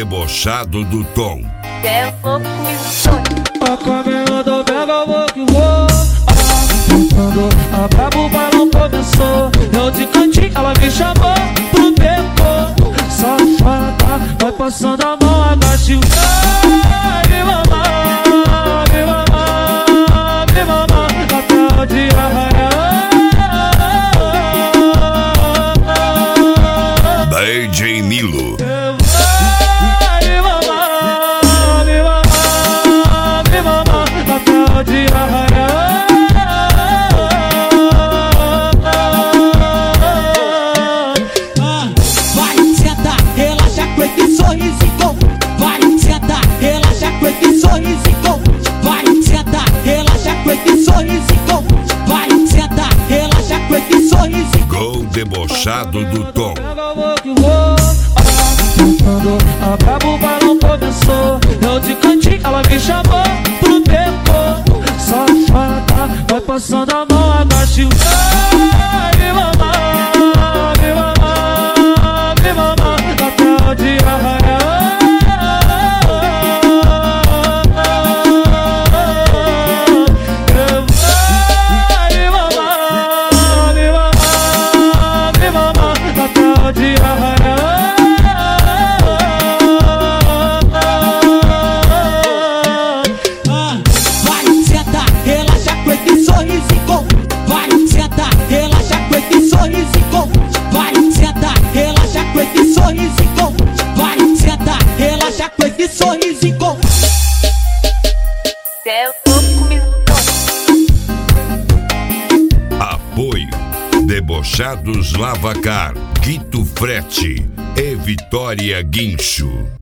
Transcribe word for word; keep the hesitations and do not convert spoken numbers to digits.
debochado do Tom. É louco e A caminho do pega, eu vou que vou. Quando a brabo, o balão começou, eu de cantinho, ela me chamou pro beco. Safada, vai passando a mão, agacha o vai me mamar, me mamar, me mamar, até o dia raiar. D J Nilo. Gol debochado do Tom. Quando a brabo, o balão começou, eu de cantinho, ela me chamou pro beco. Safada, vai passando a mão, agacha o vai me mamar, me mamar, me mamar, até o dia raiar. sorrisinho. É louco e Apoio Debochados Lavacar, Quito Frete e Vitória Guincho.